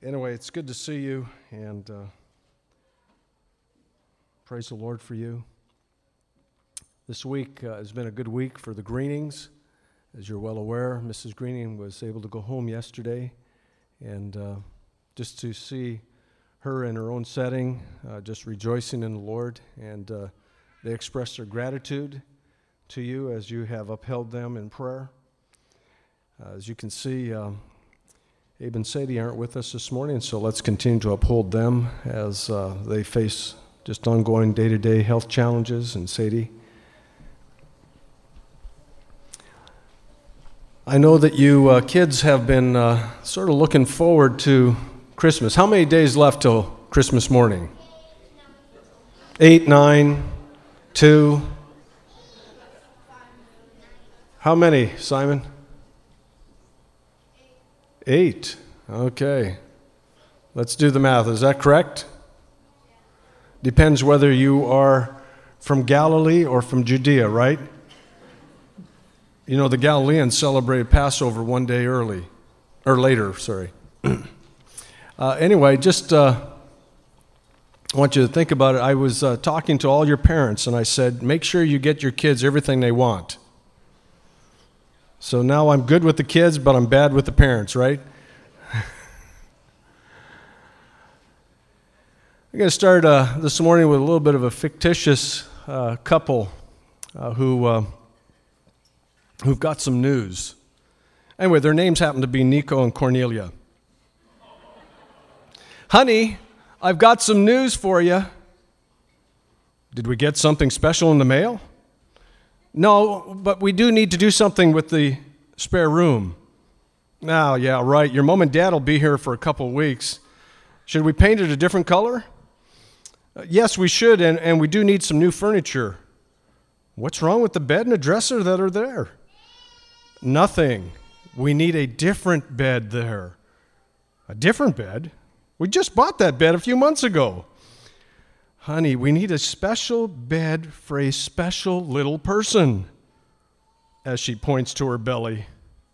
Anyway, it's good to see you, and praise the Lord for you. This week has been a good week for the Greenings. As you're well aware, Mrs. Greening was able to go home yesterday, and just to see her in her own setting, just rejoicing in the Lord, and they expressed their gratitude to you as you have upheld them in prayer. As you can see, Abe and Sadie aren't with us this morning, so let's continue to uphold them as they face just ongoing day-to-day health challenges. And Sadie, I know that you kids have been sort of looking forward to Christmas. How many days left till Christmas morning? 8, 9, 2. How many, Simon? 8. Okay. Let's do the math. Is that correct? Depends whether you are from Galilee or from Judea, right? You know, the Galileans celebrated Passover one day early, or later, sorry. Anyway, just I want you to think about it. I was talking to all your parents, and I said, make sure you get your kids everything they want. So now I'm good with the kids, but I'm bad with the parents, right? I'm going to start this morning with a little bit of a fictitious couple who've got some news. Anyway, their names happen to be Nico and Cornelia. Honey, I've got some news for you. Did we get something special in the mail? No, but we do need to do something with the spare room. Now, yeah, right. Your mom and dad will be here for a couple of weeks. Should we paint it a different color? Yes, we should, and we do need some new furniture. What's wrong with the bed and the dresser that are there? Nothing. We need a different bed there. A different bed? We just bought that bed a few months ago. Honey, we need a special bed for a special little person, as she points to her belly.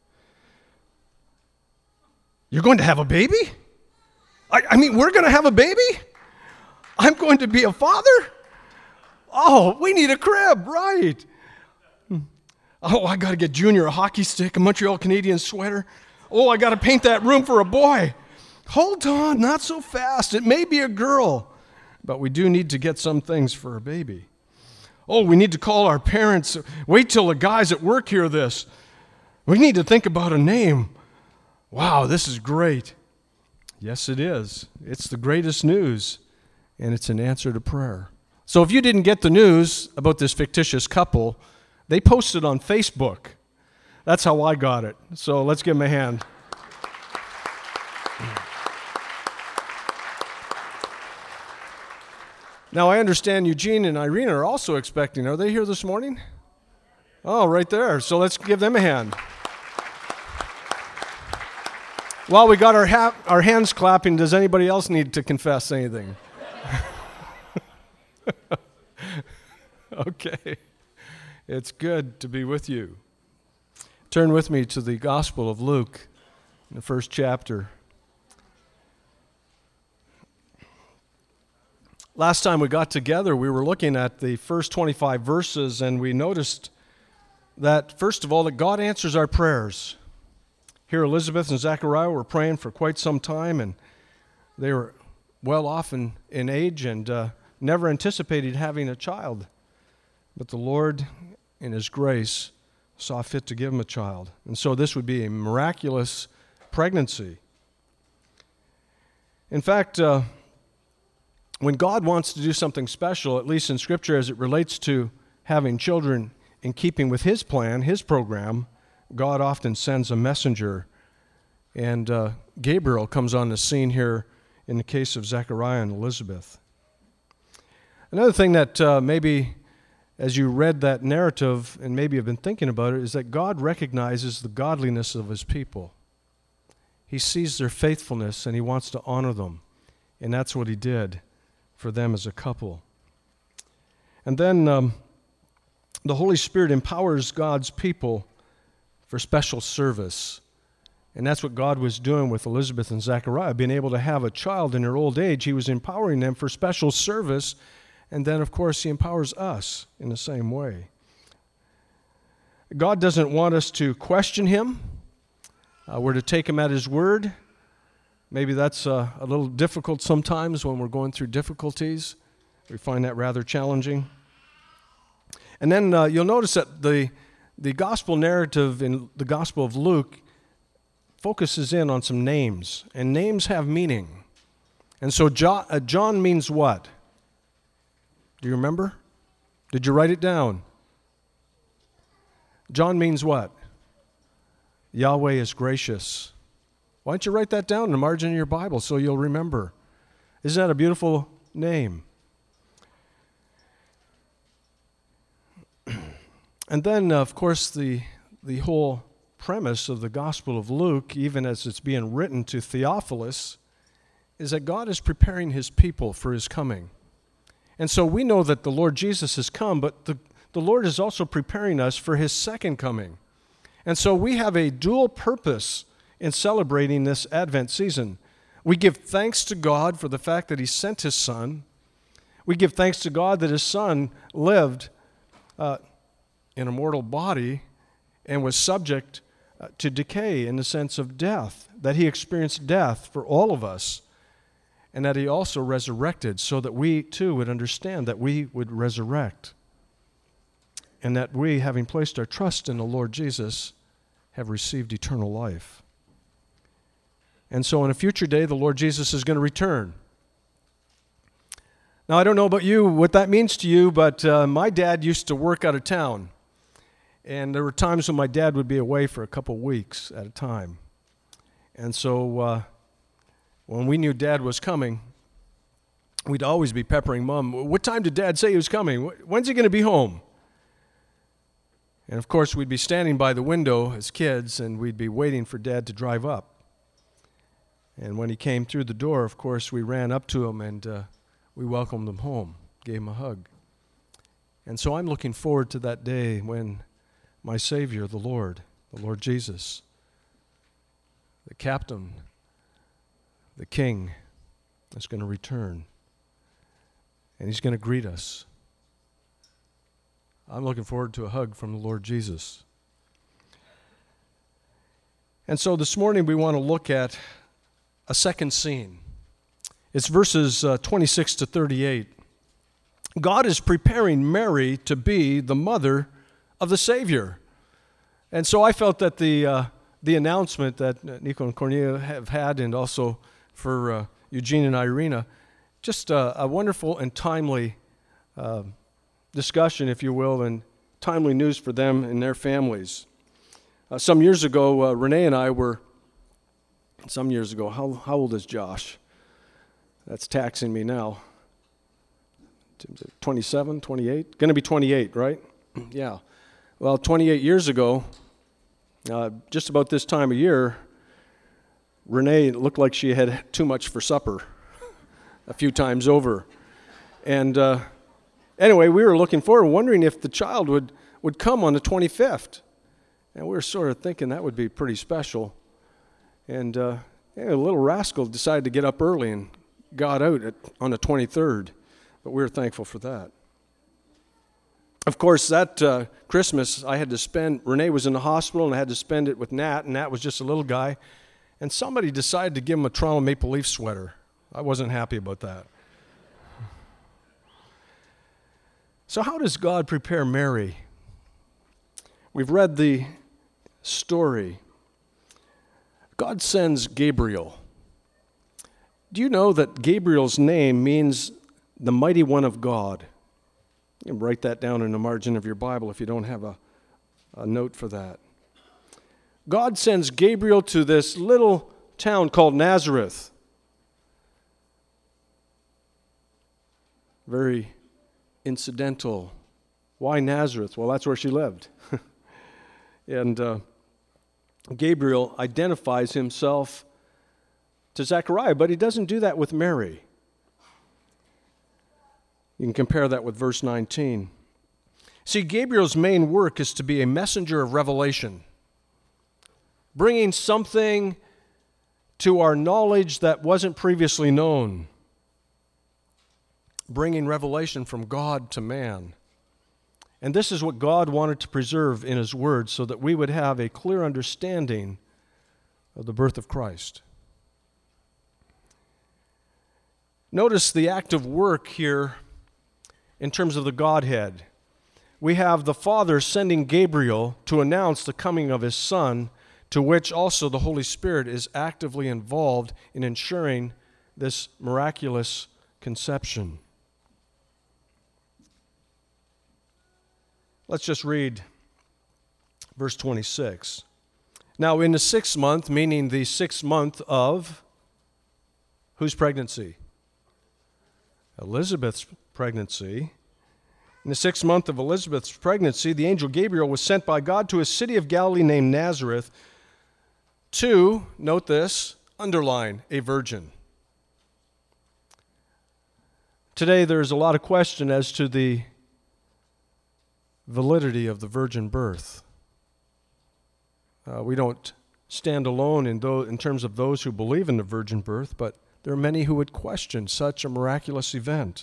You're going to have a baby? I mean, we're going to have a baby? I'm going to be a father? Oh, we need a crib, right. Oh, I got to get Junior a hockey stick, a Montreal Canadiens sweater. Oh, I got to paint that room for a boy. Hold on, not so fast. It may be a girl. But we do need to get some things for a baby. Oh, we need to call our parents. Wait till the guys at work hear this. We need to think about a name. Wow, this is great. Yes, it is. It's the greatest news, and it's an answer to prayer. So if you didn't get the news about this fictitious couple, they posted on Facebook. That's how I got it. So let's give them a hand. Now, I understand Eugene and Irene are also expecting. Are they here this morning? Oh, right there. So let's give them a hand. While we got our hands clapping, does anybody else need to confess anything? Okay. It's good to be with you. Turn with me to the Gospel of Luke, in the first chapter. Last time we got together, we were looking at the first 25 verses, and we noticed that, first of all, that God answers our prayers. Here, Elizabeth and Zechariah were praying for quite some time, and they were well off in age and never anticipated having a child. But the Lord, in His grace, saw fit to give them a child. And so this would be a miraculous pregnancy. In fact, when God wants to do something special, at least in Scripture as it relates to having children in keeping with His plan, His program, God often sends a messenger. And Gabriel comes on the scene here in the case of Zechariah and Elizabeth. Another thing that maybe as you read that narrative and maybe have been thinking about it is that God recognizes the godliness of His people. He sees their faithfulness and He wants to honor them. And that's what He did for them as a couple. And then the Holy Spirit empowers God's people for special service. And that's what God was doing with Elizabeth and Zechariah, being able to have a child in their old age. He was empowering them for special service. And then, of course, he empowers us in the same way. God doesn't want us to question him. We're to take him at his word. Maybe that's a little difficult sometimes when we're going through difficulties. We find that rather challenging. And then you'll notice that the gospel narrative in the Gospel of Luke focuses in on some names, and names have meaning. And so John means what? Do you remember? Did you write it down? John means what? Yahweh is gracious. Why don't you write that down in the margin of your Bible so you'll remember? Isn't that a beautiful name? And then, of course, the whole premise of the Gospel of Luke, even as it's being written to Theophilus, is that God is preparing his people for his coming. And so we know that the Lord Jesus has come, but the Lord is also preparing us for his second coming. And so we have a dual purpose in celebrating this Advent season. We give thanks to God for the fact that he sent his Son. We give thanks to God that his Son lived in a mortal body and was subject to decay in the sense of death, that he experienced death for all of us, and that he also resurrected so that we too would understand that we would resurrect, and that we, having placed our trust in the Lord Jesus, have received eternal life. And so in a future day, the Lord Jesus is going to return. Now, I don't know about you, what that means to you, but my dad used to work out of town. And there were times when my dad would be away for a couple weeks at a time. And so when we knew Dad was coming, we'd always be peppering Mom, what time did Dad say he was coming? When's he going to be home? And of course, we'd be standing by the window as kids, and we'd be waiting for Dad to drive up. And when he came through the door, of course, we ran up to him and we welcomed him home, gave him a hug. And so I'm looking forward to that day when my Savior, the Lord Jesus, the Captain, the King, is going to return. And he's going to greet us. I'm looking forward to a hug from the Lord Jesus. And so this morning we want to look at a second scene. It's verses 26 to 38. God is preparing Mary to be the mother of the Savior. And so I felt that the announcement that Nico and Cornelia have had, and also for Eugene and Irina, just a wonderful and timely discussion, if you will, and timely news for them and their families. Some years ago, Renee and I were, how old is Josh? That's taxing me now. 27, 28? Going to be 28, right? Yeah. Well, 28 years ago, just about this time of year, Renee looked like she had too much for supper a few times over. And anyway, we were looking forward, wondering if the child would come on the 25th. And we were sort of thinking that would be pretty special. And a little rascal decided to get up early and got out on the 23rd. But we were thankful for that. Of course, that Christmas I had to spend, Renee was in the hospital and I had to spend it with Nat, and Nat was just a little guy. And somebody decided to give him a Toronto Maple Leaf sweater. I wasn't happy about that. So how does God prepare Mary? We've read the story. God sends Gabriel. Do you know that Gabriel's name means the mighty one of God? You can write that down in the margin of your Bible if you don't have a note for that. God sends Gabriel to this little town called Nazareth. Very incidental. Why Nazareth? Well, that's where she lived. And Gabriel identifies himself to Zechariah, but he doesn't do that with Mary. You can compare that with verse 19. See, Gabriel's main work is to be a messenger of revelation. bringing something to our knowledge that wasn't previously known, bringing revelation from God to man. And this is what God wanted to preserve in His Word so that we would have a clear understanding of the birth of Christ. Notice the active work here in terms of the Godhead. We have the Father sending Gabriel to announce the coming of His Son, to which also the Holy Spirit is actively involved in ensuring this miraculous conception. Let's just read verse 26. Now in the 6th month, meaning the 6th month of whose pregnancy? Elizabeth's pregnancy. In the 6th month of Elizabeth's pregnancy, the angel Gabriel was sent by God to a city of Galilee named Nazareth to, note this, underline, a virgin. Today there's a lot of question as to the validity of the virgin birth. We don't stand alone in terms of those who believe in the virgin birth, but there are many who would question such a miraculous event.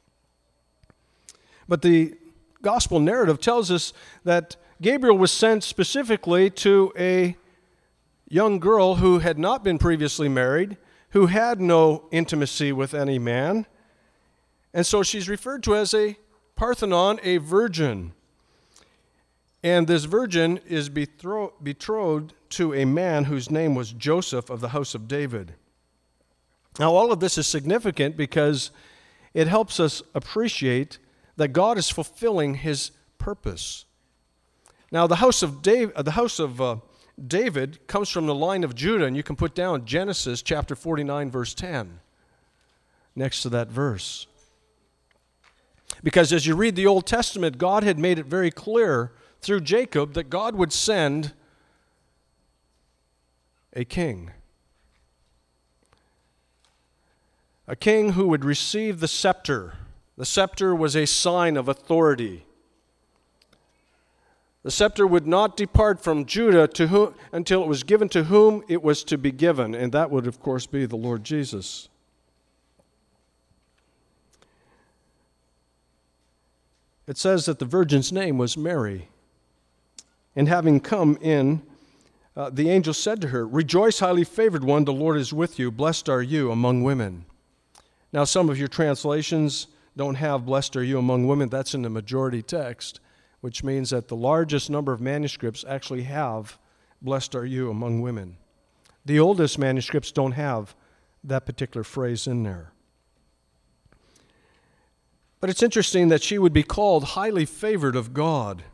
But the gospel narrative tells us that Gabriel was sent specifically to a young girl who had not been previously married, who had no intimacy with any man, and so she's referred to as a Parthenon, a virgin. And this virgin is betrothed to a man whose name was Joseph of the house of David. Now, all of this is significant because it helps us appreciate that God is fulfilling His purpose. Now, the house of David comes from the line of Judah, and you can put down Genesis chapter 49, verse 10, next to that verse. Because as you read the Old Testament, God had made it very clear through Jacob that God would send a king. A king who would receive the scepter. The scepter was a sign of authority. The scepter would not depart from Judah until it was given to whom it was to be given, and that would, of course, be the Lord Jesus. It says that the virgin's name was Mary. And having come in, the angel said to her, "Rejoice, highly favored one, the Lord is with you. Blessed are you among women." Now, some of your translations don't have "blessed are you among women." That's in the majority text, which means that the largest number of manuscripts actually have "blessed are you among women." The oldest manuscripts don't have that particular phrase in there. But it's interesting that she would be called highly favored of God.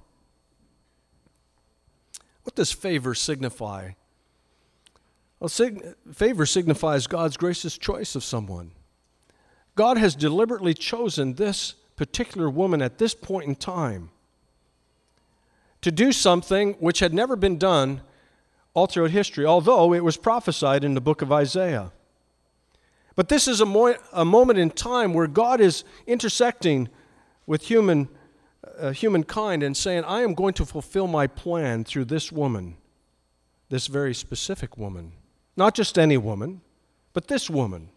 What does favor signify? Well, favor signifies God's gracious choice of someone. God has deliberately chosen this particular woman at this point in time to do something which had never been done all throughout history, although it was prophesied in the book of Isaiah. But this is a moment in time where God is intersecting with humankind and saying, I am going to fulfill my plan through this woman, this very specific woman. Not just any woman, but this woman.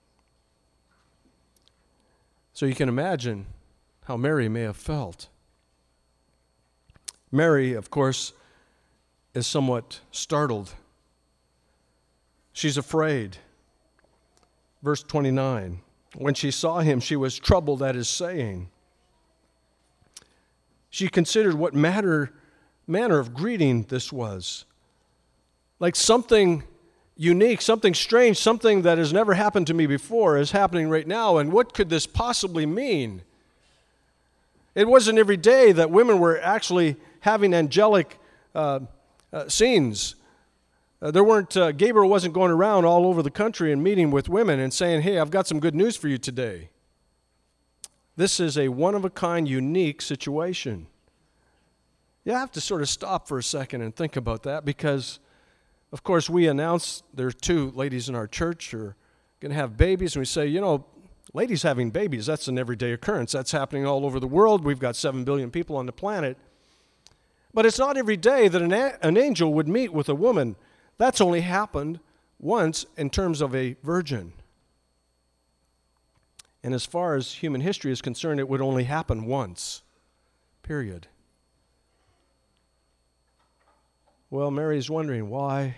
So you can imagine how Mary may have felt. Mary, of course, is somewhat startled. She's afraid. Verse 29, when she saw him, she was troubled at his saying. She considered what manner of greeting this was. Like something unique, something strange, something that has never happened to me before is happening right now, and what could this possibly mean? It wasn't every day that women were actually having angelic scenes. Gabriel wasn't going around all over the country and meeting with women and saying, hey, I've got some good news for you today. This is a one-of-a-kind, unique situation. You have to sort of stop for a second and think about that because, of course, we announce there are 2 ladies in our church who are going to have babies, and we say, ladies having babies, that's an everyday occurrence. That's happening all over the world. We've got 7 billion people on the planet. But it's not every day that an angel would meet with a woman That's only happened once in terms of a virgin. And as far as human history is concerned, it would only happen once. Period. Well, Mary's wondering, why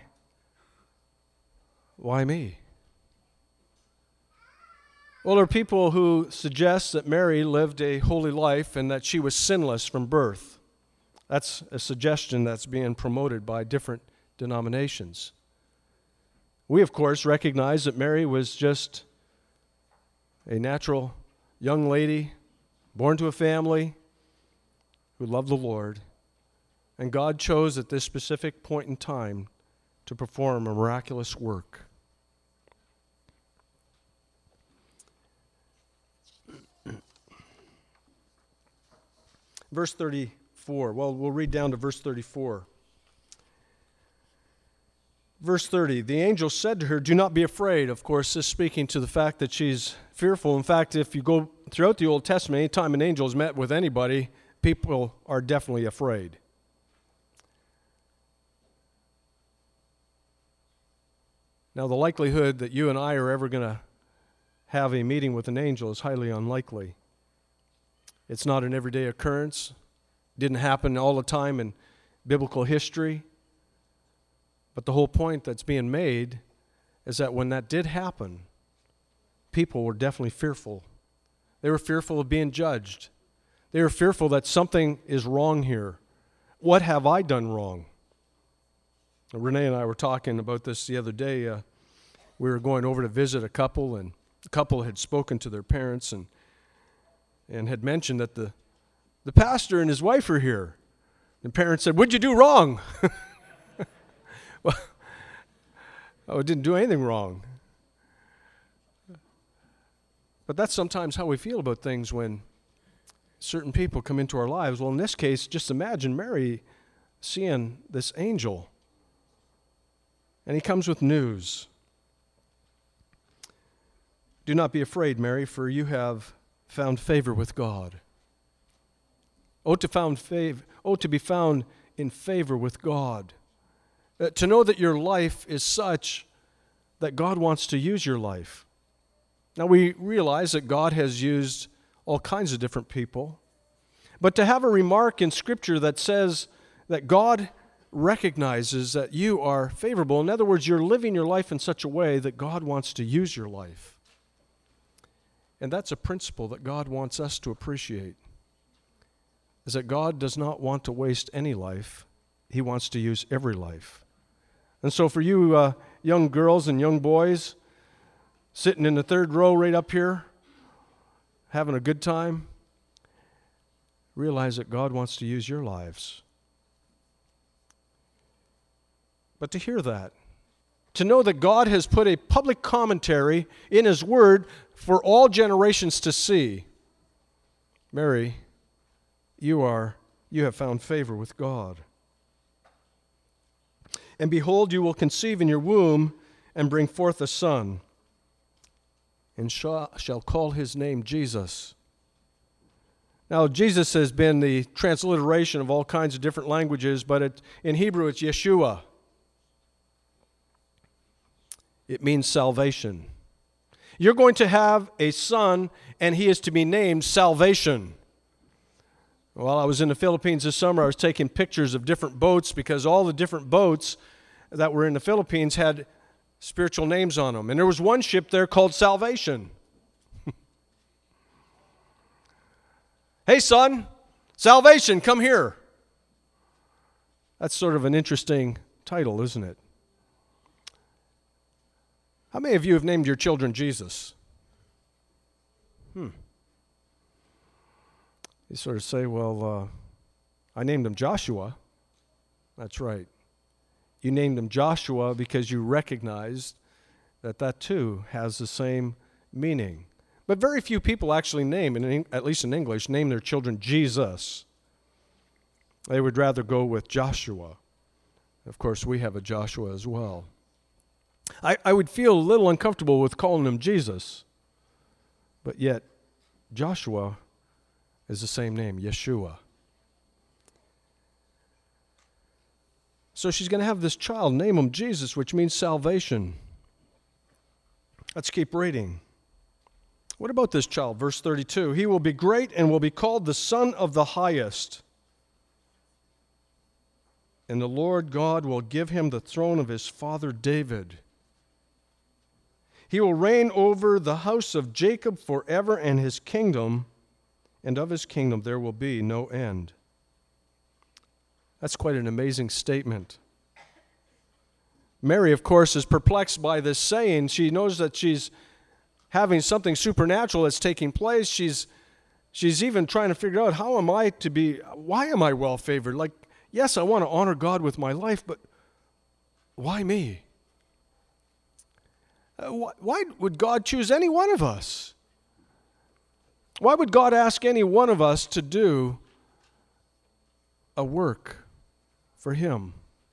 me? Well, there are people who suggest that Mary lived a holy life and that she was sinless from birth. That's a suggestion that's being promoted by different denominations. We, of course, recognize that Mary was just a natural young lady, born to a family who loved the Lord, and God chose at this specific point in time to perform a miraculous work. Verse 34. Well, we'll read down to verse 34. Verse 30, the angel said to her, "Do not be afraid." Of course, this is speaking to the fact that she's fearful. In fact, if you go throughout the Old Testament, anytime an angel is met with anybody, people are definitely afraid. Now, the likelihood that you and I are ever going to have a meeting with an angel is highly unlikely. It's not an everyday occurrence. It didn't happen all the time in biblical history. But the whole point that's being made is that when that did happen, people were definitely fearful. They were fearful of being judged. They were fearful that something is wrong here. What have I done wrong? Renee and I were talking about this the other day. We were going over to visit a couple, and the couple had spoken to their parents and had mentioned that the pastor and his wife are here. The parents said, "What'd you do wrong?" Well, I didn't do anything wrong. But that's sometimes how we feel about things when certain people come into our lives. Well, in this case, just imagine Mary seeing this angel. And he comes with news. "Do not be afraid, Mary, for you have found favor with God." To be found in favor with God. To know that your life is such that God wants to use your life. Now, we realize that God has used all kinds of different people. But to have a remark in Scripture that says that God recognizes that you are favorable, in other words, you're living your life in such a way that God wants to use your life. And that's a principle that God wants us to appreciate, is that God does not want to waste any life. He wants to use every life. And so for you young girls and young boys sitting in the third row right up here, having a good time, realize that God wants to use your lives. But to hear that, to know that God has put a public commentary in His Word for all generations to see, Mary, you have found favor with God. "And behold, you will conceive in your womb and bring forth a son, and shall call his name Jesus." Now, Jesus has been the transliteration of all kinds of different languages, but in Hebrew it's Yeshua. It means salvation. You're going to have a son, and he is to be named Salvation. While I was in the Philippines this summer, I was taking pictures of different boats because all the different boats that were in the Philippines had spiritual names on them. And there was one ship there called Salvation. "Hey, son, Salvation, come here." That's sort of an interesting title, isn't it? How many of you have named your children Jesus? You sort of say, well, I named him Joshua. That's right. You named him Joshua because you recognized that too has the same meaning. But very few people actually name, at least in English, name their children Jesus. They would rather go with Joshua. Of course, we have a Joshua as well. I would feel a little uncomfortable with calling him Jesus, but yet Joshua is the same name, Yeshua. So she's going to have this child, name him Jesus, which means salvation. Let's keep reading. What about this child? Verse 32, he will be great and will be called the Son of the Highest. And the Lord God will give him the throne of his father David. He will reign over the house of Jacob forever, and his kingdom, and of his kingdom there will be no end. That's quite an amazing statement. Mary, of course, is perplexed by this saying. She knows that she's having something supernatural that's taking place. She's even trying to figure out, why am I well favored? Like, yes, I want to honor God with my life, but why me? Why would God choose any one of us? Why would God ask any one of us to do a work for Him?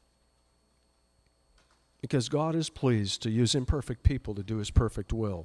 Because God is pleased to use imperfect people to do His perfect will.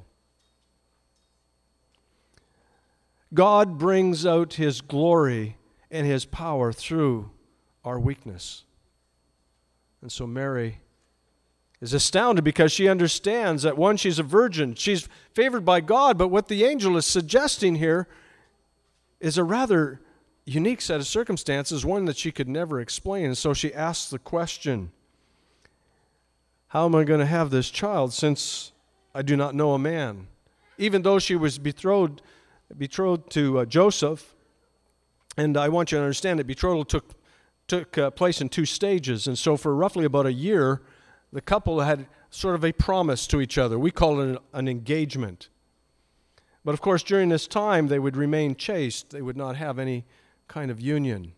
God brings out His glory and His power through our weakness. And so Mary is astounded because she understands that, one, she's a virgin. She's favored by God, but what the angel is suggesting here is a rather unique set of circumstances, one that she could never explain. And so she asks the question, how am I going to have this child since I do not know a man? Even though she was betrothed to Joseph, and I want you to understand that betrothal took place in two stages. And so for roughly about a year, the couple had sort of a promise to each other. We call it an engagement. But of course, during this time, they would remain chaste. They would not have any kind of union.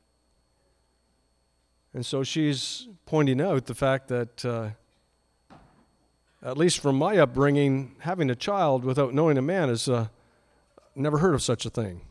And so she's pointing out the fact that, at least from my upbringing, having a child without knowing a man is never heard of such a thing.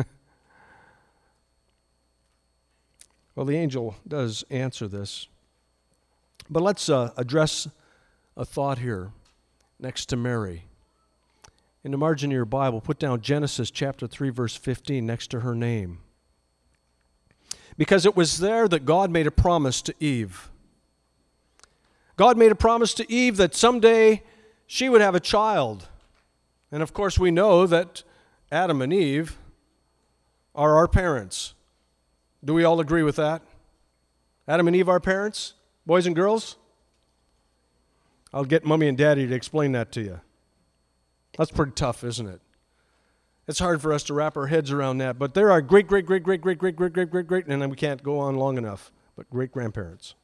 Well, the angel does answer this. But let's address a thought here next to Mary. In the margin of your Bible, put down Genesis chapter 3, verse 15 next to her name. Because it was there that God made a promise to Eve. God made a promise to Eve that someday she would have a child. And of course we know that Adam and Eve are our parents. Do we all agree with that? Adam and Eve are parents? Boys and girls? I'll get Mommy and Daddy to explain that to you. That's pretty tough, isn't it? It's hard for us to wrap our heads around that, but there are great, and then we can't go on long enough, but great-grandparents.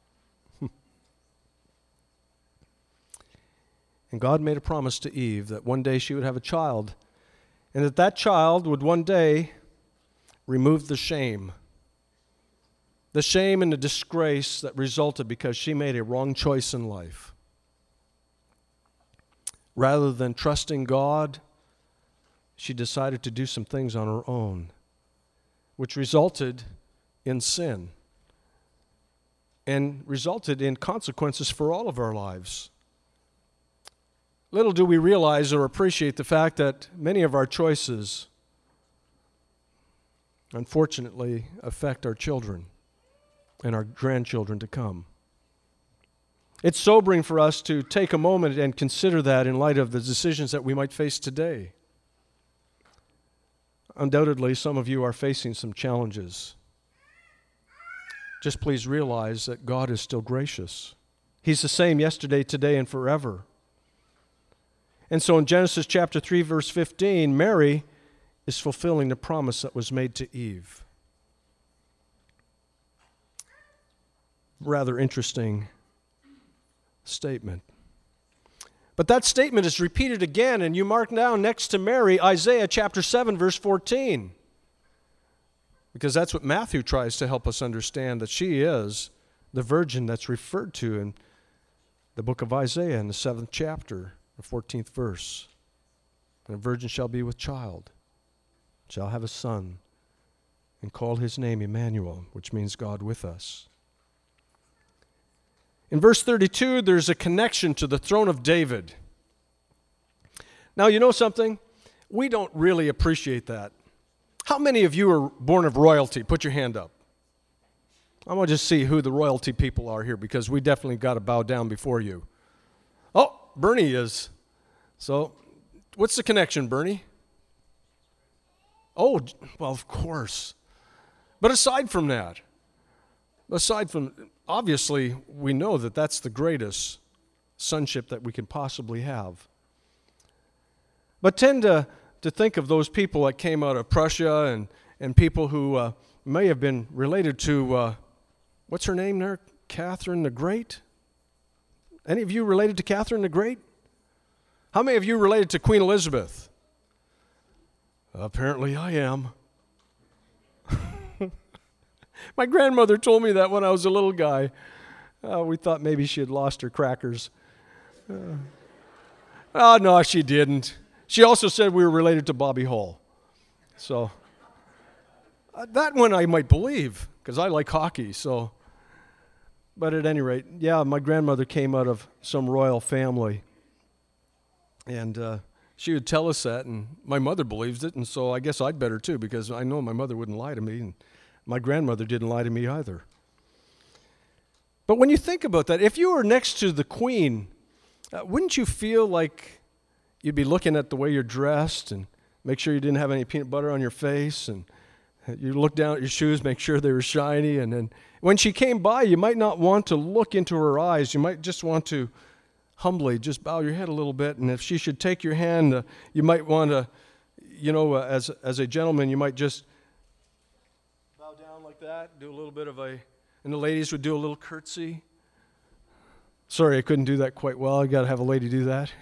And God made a promise to Eve that one day she would have a child, and that child would one day remove the shame and the disgrace that resulted because she made a wrong choice in life. Rather than trusting God, she decided to do some things on her own, which resulted in sin and resulted in consequences for all of our lives. Little do we realize or appreciate the fact that many of our choices, unfortunately, affect our children and our grandchildren to come. It's sobering for us to take a moment and consider that in light of the decisions that we might face today. Undoubtedly, some of you are facing some challenges. Just please realize that God is still gracious. He's the same yesterday, today, and forever. And so in Genesis chapter 3, verse 15, Mary is fulfilling the promise that was made to Eve. Rather interesting statement. But that statement is repeated again, and you mark down next to Mary, Isaiah chapter 7, verse 14. Because that's what Matthew tries to help us understand, that she is the virgin that's referred to in the book of Isaiah in the 7th chapter, the 14th verse. And a virgin shall be with child, shall have a son, and call his name Emmanuel, which means God with us. In verse 32, there's a connection to the throne of David. Now, you know something? We don't really appreciate that. How many of you are born of royalty? Put your hand up. I want to just see who the royalty people are here, because we definitely got to bow down before you. Oh, Bernie is. So, what's the connection, Bernie? Oh, well, of course. But aside from that, obviously, we know that that's the greatest sonship that we can possibly have. But tend to think of those people that came out of Prussia and people who may have been related to, what's her name there? Catherine the Great? Any of you related to Catherine the Great? How many of you related to Queen Elizabeth? Apparently I am. My grandmother told me that when I was a little guy. We thought maybe she had lost her crackers. Oh, no, she didn't. She also said we were related to Bobby Hull. So that one I might believe, because I like hockey. So, but at any rate, yeah, my grandmother came out of some royal family. And she would tell us that, and my mother believes it, and so I guess I'd better too, because I know my mother wouldn't lie to me, and my grandmother didn't lie to me either. But when you think about that, if you were next to the Queen, wouldn't you feel like you'd be looking at the way you're dressed and make sure you didn't have any peanut butter on your face, and you look down at your shoes, make sure they were shiny, and then when she came by, you might not want to look into her eyes. You might just want to humbly just bow your head a little bit, and if she should take your hand, you might want to, as a gentleman, you might just bow down like that, do a little bit of and the ladies would do a little curtsy. Sorry, I couldn't do that quite well. I got to have a lady do that.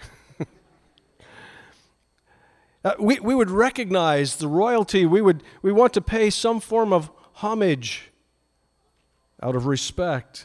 We would recognize the royalty. We want to pay some form of homage out of respect.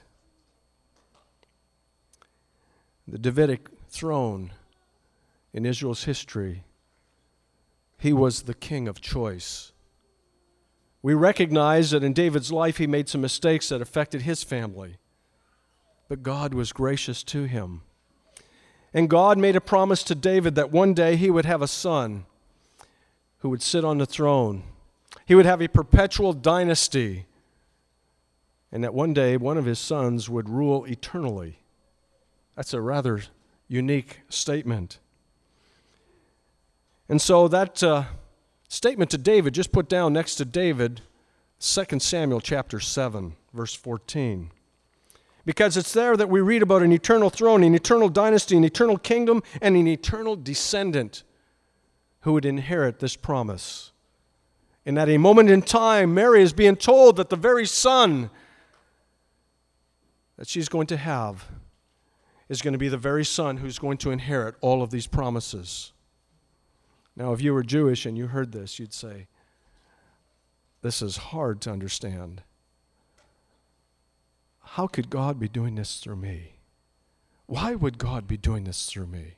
The Davidic throne in Israel's history, he was the king of choice. We recognize that in David's life he made some mistakes that affected his family, but God was gracious to him. And God made a promise to David that one day he would have a son who would sit on the throne. He would have a perpetual dynasty, and that one day one of his sons would rule eternally. That's a rather unique statement. And so that statement to David, just put down next to David, 2 Samuel chapter 7, verse 14. Because it's there that we read about an eternal throne, an eternal dynasty, an eternal kingdom, and an eternal descendant who would inherit this promise. And at a moment in time, Mary is being told that the very son that she's going to have is going to be the very son who's going to inherit all of these promises. Now, if you were Jewish and you heard this, you'd say, this is hard to understand. How could God be doing this through me? Why would God be doing this through me?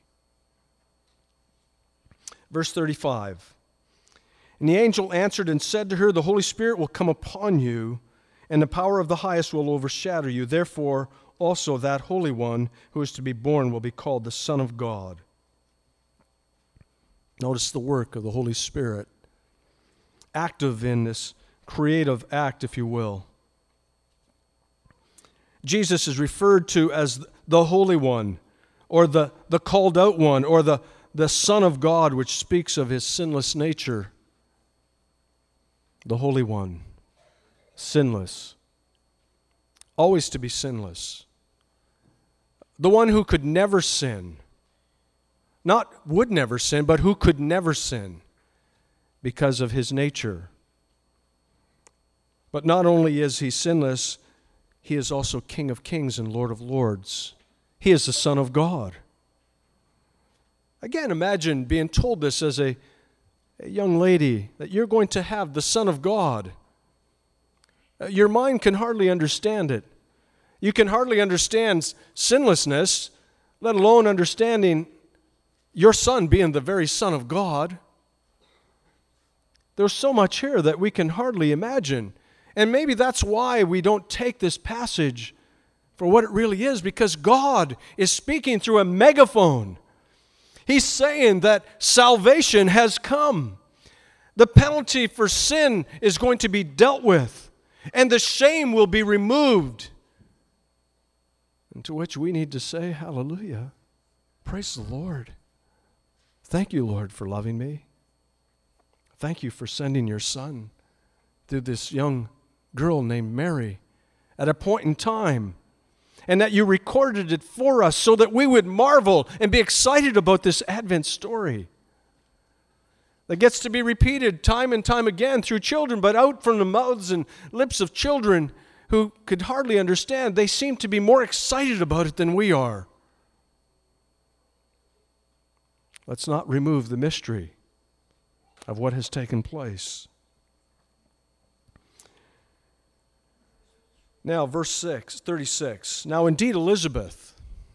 Verse 35, and the angel answered and said to her, the Holy Spirit will come upon you, and the power of the highest will overshadow you. Therefore, also that Holy One who is to be born will be called the Son of God. Notice the work of the Holy Spirit, active in this creative act, if you will. Jesus is referred to as the Holy One, or the called out one, or the Son of God, which speaks of his sinless nature. The Holy One, sinless, always to be sinless. The one who could never sin. Not would never sin, but who could never sin because of his nature. But not only is he sinless, he is also King of Kings and Lord of Lords. He is the Son of God. Again, imagine being told this as a young lady, that you're going to have the Son of God. Your mind can hardly understand it. You can hardly understand sinlessness, let alone understanding your son being the very Son of God. There's so much here that we can hardly imagine. And maybe that's why we don't take this passage for what it really is, because God is speaking through a megaphone. He's saying that salvation has come. The penalty for sin is going to be dealt with. and the shame will be removed. And to which we need to say, hallelujah, praise the Lord. Thank you, Lord, for loving me. Thank you for sending your Son through this young girl named Mary at a point in time, and that you recorded it for us so that we would marvel and be excited about this Advent story that gets to be repeated time and time again through children, but out from the mouths and lips of children who could hardly understand. They seem to be more excited about it than we are. Let's not remove the mystery of what has taken place. Now, verse 36. Now, indeed, Elizabeth,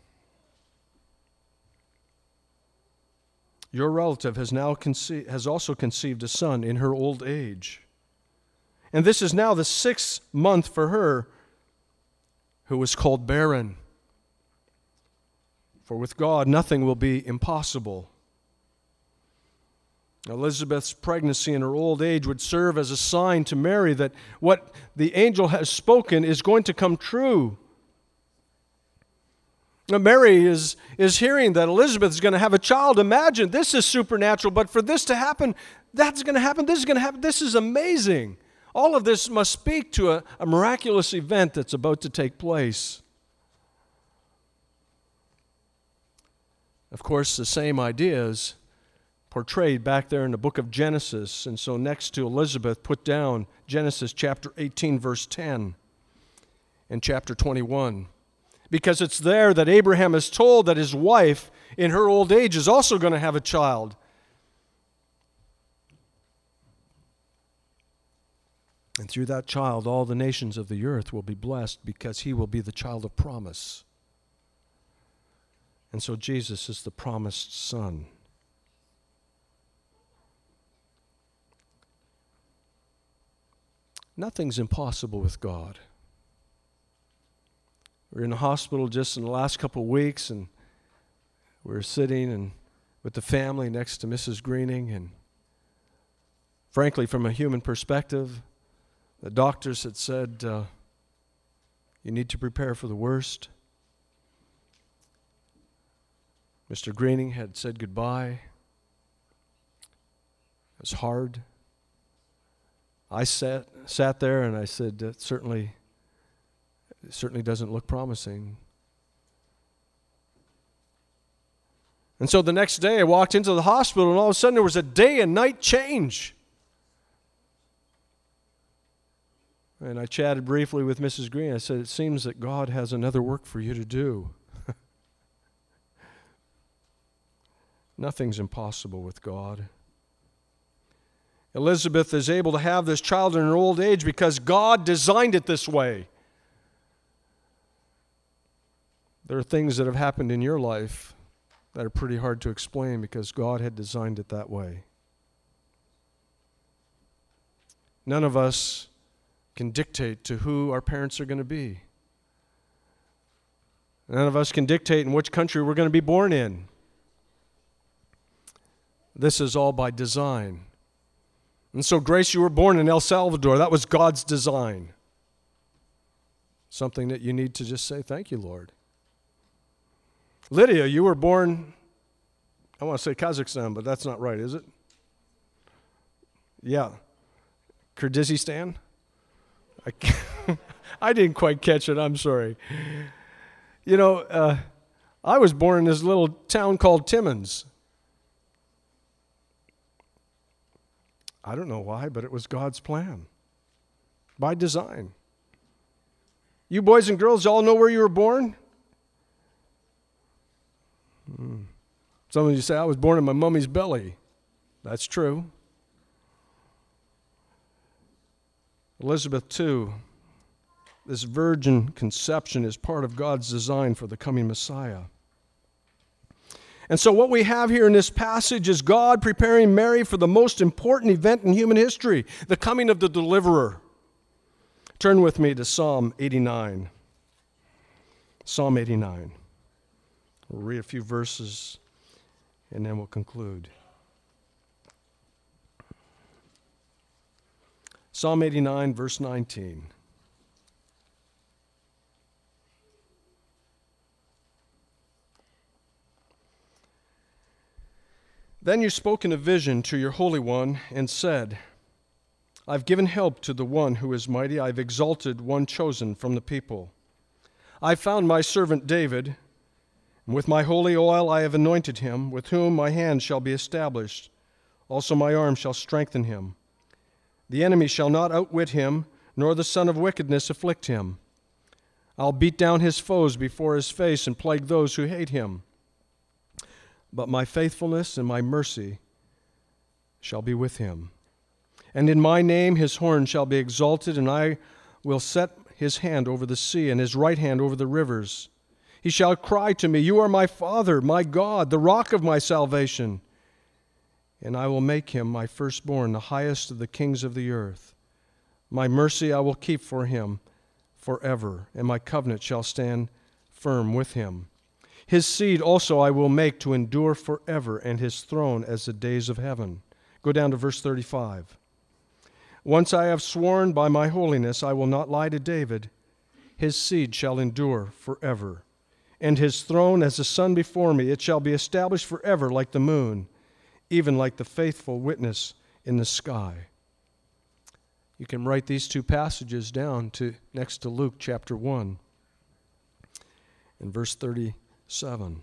your relative, has also conceived a son in her old age. And this is now the 6th month for her, who was called barren. For with God, nothing will be impossible. Elizabeth's pregnancy in her old age would serve as a sign to Mary that what the angel has spoken is going to come true. Now, Mary is hearing that Elizabeth is going to have a child. Imagine, this is supernatural, but for this to happen, that's going to happen, this is going to happen. This is amazing. All of this must speak to a miraculous event that's about to take place. Of course, the same ideas portrayed back there in the book of Genesis. And so next to Elizabeth, put down Genesis chapter 18, verse 10 and chapter 21. Because it's there that Abraham is told that his wife in her old age is also going to have a child. And through that child, all the nations of the earth will be blessed because he will be the child of promise. And so Jesus is the promised son. Nothing's impossible with God. We were in the hospital just in the last couple of weeks, and we were sitting with the family next to Mrs. Greening, and frankly, from a human perspective, the doctors had said, you need to prepare for the worst. Mr. Greening had said goodbye. It was hard. I sat there and I said, it certainly doesn't look promising. And so the next day I walked into the hospital, and all of a sudden there was a day and night change. And I chatted briefly with Mrs. Green. I said, it seems that God has another work for you to do. Nothing's impossible with God. Elizabeth is able to have this child in her old age because God designed it this way. There are things that have happened in your life that are pretty hard to explain because God had designed it that way. None of us can dictate to who our parents are going to be. None of us can dictate in which country we're going to be born in. This is all by design. And so, Grace, you were born in El Salvador. That was God's design. Something that you need to just say, thank you, Lord. Lydia, you were born, I want to say Kazakhstan, but that's not right, is it? Yeah. Kyrgyzstan? I didn't quite catch it, I'm sorry. You know, I was born in this little town called Timmins. I don't know why, but it was God's plan. By design. You boys and girls all know where you were born? Some of you say, I was born in my mommy's belly. That's true. Elizabeth, too, this virgin conception is part of God's design for the coming Messiah. And so what we have here in this passage is God preparing Mary for the most important event in human history, the coming of the deliverer. Turn with me to Psalm 89. Psalm 89. We'll read a few verses and then we'll conclude. Psalm 89, verse 19. Then you spoke in a vision to your Holy One and said, I've given help to the one who is mighty. I've exalted one chosen from the people. I found my servant David, and with my holy oil I have anointed him, with whom my hand shall be established. Also my arm shall strengthen him. The enemy shall not outwit him, nor the son of wickedness afflict him. I'll beat down his foes before his face and plague those who hate him. But my faithfulness and my mercy shall be with him. And in my name his horn shall be exalted, and I will set his hand over the sea and his right hand over the rivers. He shall cry to me, You are my Father, my God, the rock of my salvation. And I will make him my firstborn, the highest of the kings of the earth. My mercy I will keep for him forever, and my covenant shall stand firm with him. His seed also I will make to endure forever, and his throne as the days of heaven. Go down to verse 35. Once I have sworn by my holiness, I will not lie to David. His seed shall endure forever, and his throne as the sun before me. It shall be established forever like the moon, even like the faithful witness in the sky. You can write these two passages down next to Luke chapter 1 and verse 37.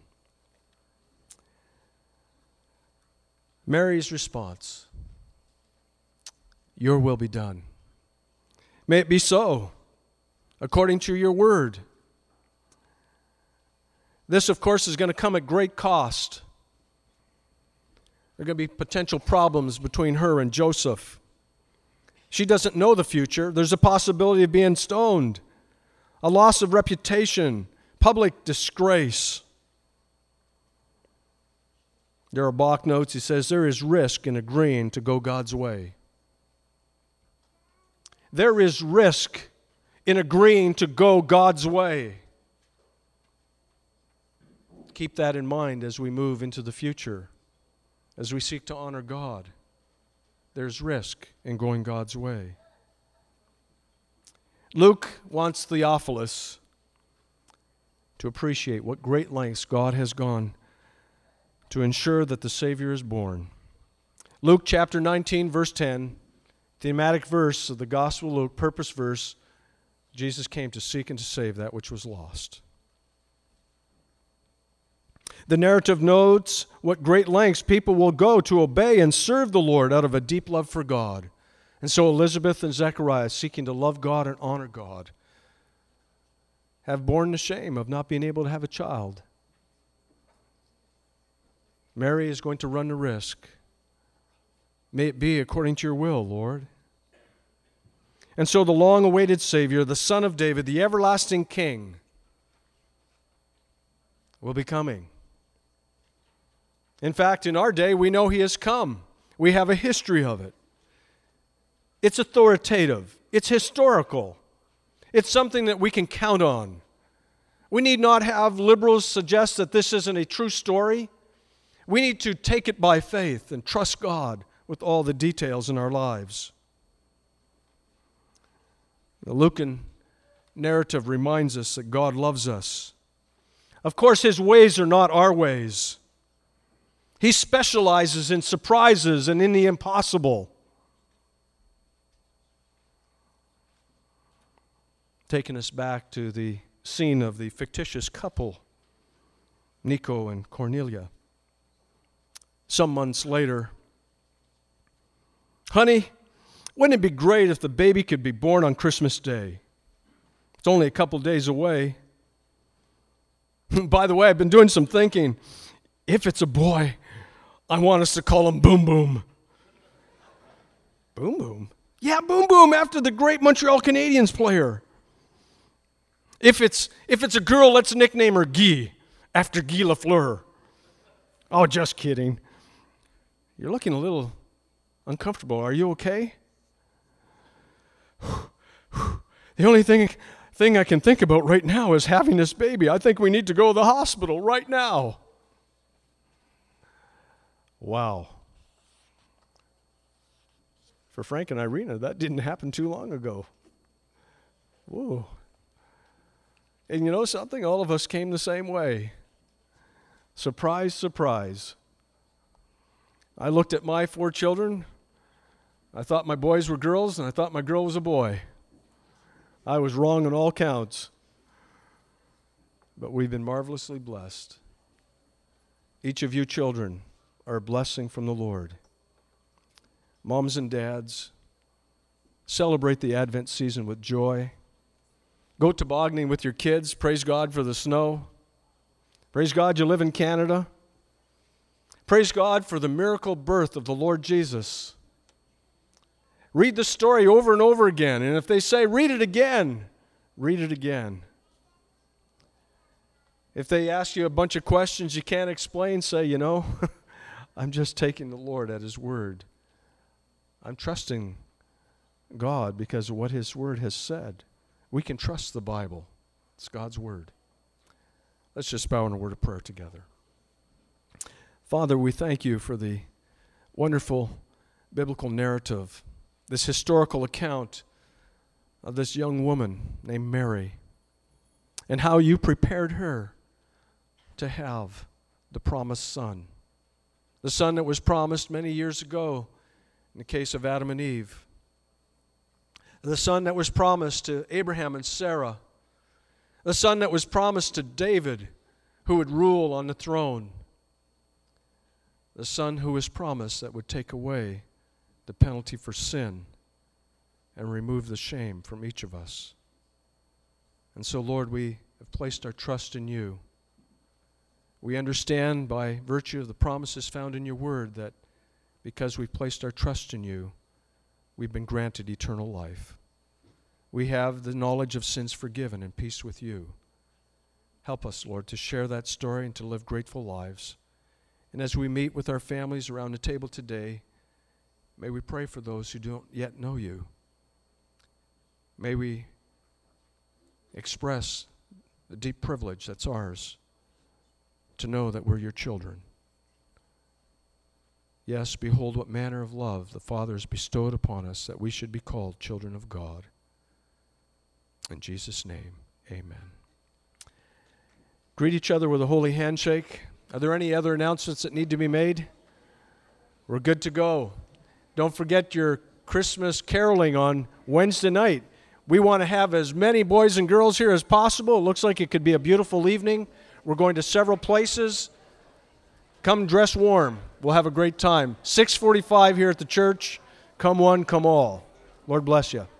Mary's response, Your will be done. May it be so, according to your word. This, of course, is going to come at great cost. There are going to be potential problems between her and Joseph. She doesn't know the future. There's a possibility of being stoned, a loss of reputation, public disgrace. Darrell Bock notes, he says, there is risk in agreeing to go God's way. There is risk in agreeing to go God's way. Keep that in mind as we move into the future, as we seek to honor God. There's risk in going God's way. Luke wants Theophilus to appreciate what great lengths God has gone to ensure that the Savior is born. Luke chapter 19, verse 10, thematic verse of the Gospel of Luke, purpose verse, Jesus came to seek and to save that which was lost. The narrative notes what great lengths people will go to obey and serve the Lord out of a deep love for God. And so Elizabeth and Zechariah, seeking to love God and honor God, have borne the shame of not being able to have a child. Mary is going to run the risk. May it be according to your will, Lord. And so the long-awaited Savior, the Son of David, the everlasting King, will be coming. In fact, in our day, we know he has come. We have a history of it. It's authoritative. It's historical. It's something that we can count on. We need not have liberals suggest that this isn't a true story. We need to take it by faith and trust God with all the details in our lives. The Lucan narrative reminds us that God loves us. Of course, his ways are not our ways. He specializes in surprises and in the impossible. Taking us back to the scene of the fictitious couple, Nico and Cornelia. Some months later, honey, wouldn't it be great if the baby could be born on Christmas Day? It's only a couple days away. By the way, I've been doing some thinking. If it's a boy, I want us to call him Boom Boom. Boom Boom? Yeah, Boom Boom, after the great Montreal Canadiens player. If it's a girl, let's nickname her Guy, after Guy Lafleur. Oh, just kidding. You're looking a little uncomfortable. Are you okay? The only thing I can think about right now is having this baby. I think we need to go to the hospital right now. Wow. For Frank and Irina, that didn't happen too long ago. Whoa. And you know something? All of us came the same way. Surprise, surprise. I looked at my 4 children. I thought my boys were girls, and I thought my girl was a boy. I was wrong on all counts. But we've been marvelously blessed. Each of you children are a blessing from the Lord. Moms and dads, celebrate the Advent season with joy. Go tobogganing with your kids. Praise God for the snow. Praise God you live in Canada. Praise God for the miracle birth of the Lord Jesus. Read the story over and over again. And if they say, read it again, read it again. If they ask you a bunch of questions you can't explain, say, you know, I'm just taking the Lord at His word. I'm trusting God because of what His word has said. We can trust the Bible. It's God's word. Let's just bow in a word of prayer together. Father, we thank you for the wonderful biblical narrative, this historical account of this young woman named Mary, and how you prepared her to have the promised son. The son that was promised many years ago in the case of Adam and Eve. The son that was promised to Abraham and Sarah. The son that was promised to David, who would rule on the throne. The son who was promised that would take away the penalty for sin and remove the shame from each of us. And so, Lord, we have placed our trust in you. We understand by virtue of the promises found in your word that because we've placed our trust in you, we've been granted eternal life. We have the knowledge of sins forgiven and peace with you. Help us, Lord, to share that story and to live grateful lives. And as we meet with our families around the table today, may we pray for those who don't yet know you. May we express the deep privilege that's ours to know that we're your children. Yes, behold what manner of love the Father has bestowed upon us that we should be called children of God. In Jesus' name, amen. Greet each other with a holy handshake. Are there any other announcements that need to be made? We're good to go. Don't forget your Christmas caroling on Wednesday night. We want to have as many boys and girls here as possible. It looks like it could be a beautiful evening. We're going to several places. Come dress warm. We'll have a great time. 6:45 here at the church. Come one, come all. Lord bless you.